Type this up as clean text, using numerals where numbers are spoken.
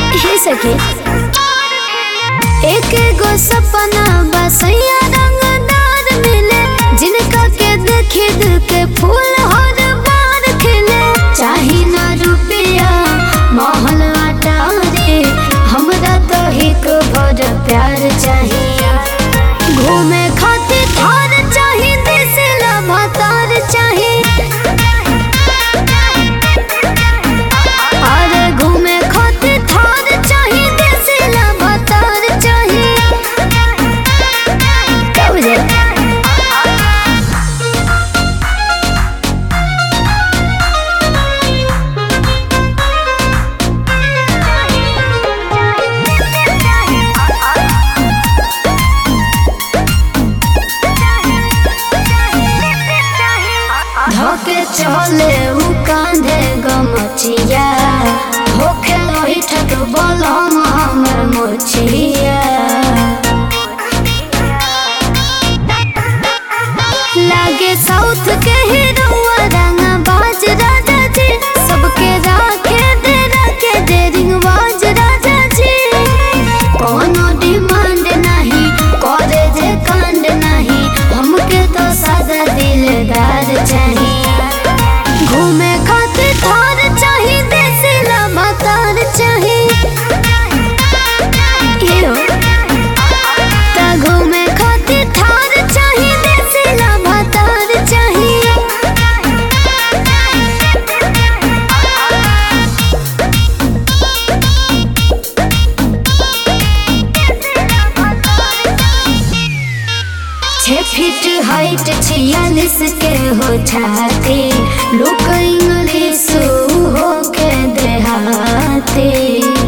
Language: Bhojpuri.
हे सके एक गो सपना बसैया रंगदार मिले, जिनका के देखे दिल के फूल हर बार खिले। चाही ना रुपया महल अटारी, हमरा तो एक भर प्यार चाहिए। घूमे खातिर थार चाही, दिसला भातार चाही। अरे घूमे खातिर थार चाही, दिसला भातार चाही। कब जे धोके चले उ कांधे गमचिया, होके लोही ठक बोलम हमर मोचिया। लागे साउथ के हीरोआ रंगा बाज राजा जी, सबके राखे दे रिंगबाज राजा जी। कोनो डिमांड नहीं करे जे कांड नहीं, हमके तो सादा दिलदार चाहिए। घूमे खातिर थार चाही, देसला भातार चाही। ता घूमे खातिर थार चाही, देसला भातार चाही। छः फीट हाइट 46 के हो छाती, लोग इंग्लिश हो के देहाती।